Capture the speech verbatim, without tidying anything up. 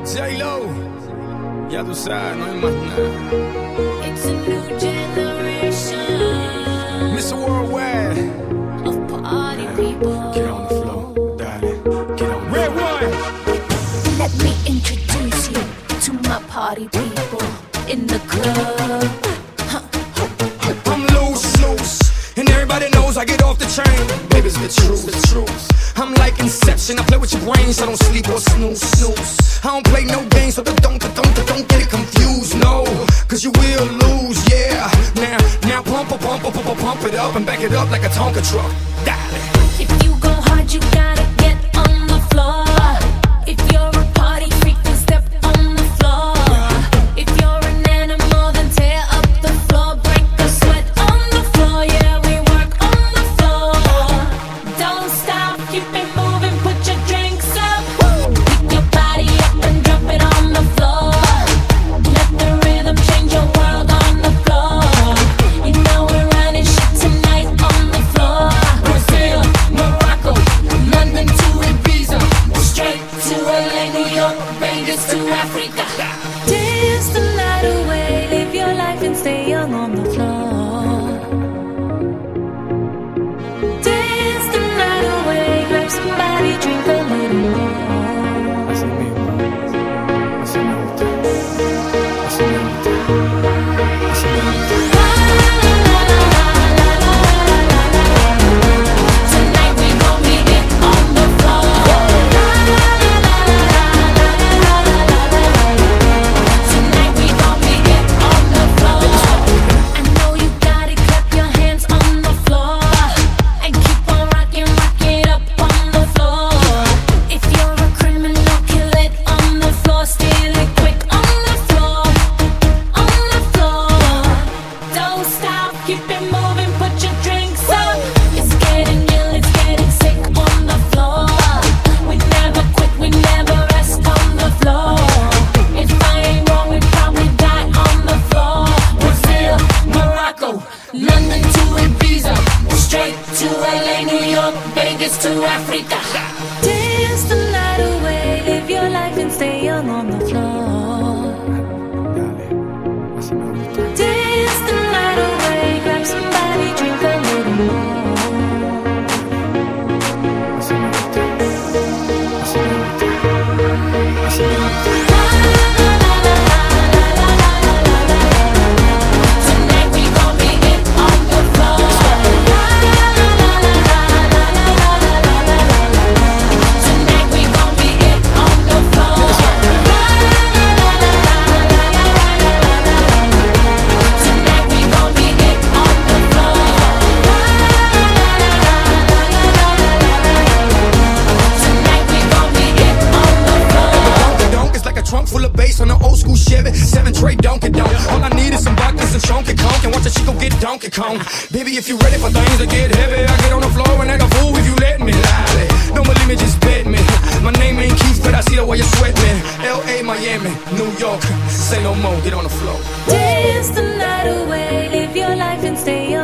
J-Lo, ya tú sabes, no hay más nada. It's a new generation. mister Worldwide. Of party people. Get on the floor, darling. Get on the Red one. Let me introduce you to my party people in the club. Huh. I'm loose, loose, and everybody knows I get off the train. Baby, it's the truth, the truth. I'm like Inception, I play with your brains, so don't sleep or snooze, snooze. I don't play no games, so don't, don't, don't, don't get it confused, no. Cause you will lose, yeah. Now, now pump, pump, pump, pump, pump it up and back it up like a Tonka truck. Darling. If you go hard, you gotta get on the floor. If you're a party freak, then step on the floor. If you're an animal, then tear up the floor. Break a sweat on the floor, yeah, we work on the floor. Don't stop, keep it moving, put your drinks up. Pick your body up and drop it on the floor. Let the rhythm change your world on the floor. You know we're running shit tonight on the floor. Brazil, Morocco, London to Ibiza, straight to L A, New York, Vegas to Africa. Dance the night away, live your life and stay young on the floor. Dance the night away, grab somebody, drink a little more. Así mismo, así me gusta, así me gusta, así me gusta. Tonight we gon' be it on the floor. Tonight we gon' be it on the floor. I know you got it, clap your hands on the floor and keep on rocking, rock it up on the floor. If you're a criminal, kill it on the floor, steal it quick on the floor, on the floor. Don't stop, keep it moving, put your drinks up. It's getting ill, it's getting sick on the floor. We never quit, we never rest on the floor. If I ain't wrong, we probably die on the floor. Brazil, Morocco, London to Ibiza, straight to L A, New York, Vegas to Africa. Dance the night away, live your life and stay young on the floor. Dale, así me gusta. Dance the night away, grab somebody, drink a little more. Así me gusta, así me gusta, así me gusta. Tonight we gon' be it on the floor. Tonight we gon' be it on the floor. Tonight we gon' be it on the floor. Tonight we gon' be it on the floor. Donkey donk is like a trunk full of bass on an old school Chevy. Seven tray Donkey Donk. All I need is some vodka, some Chonky Conk, and watch a chico get Donkey Kong. Baby, if you ready for things to get heavy, I get on the floor and act a fool if you let me. Lally, don't believe me, just bet me. My name ain't Keith, but I see the way you sweat me. L A, Miami, New York, say no more, get on the floor. Dance the night away, live your life and stay young.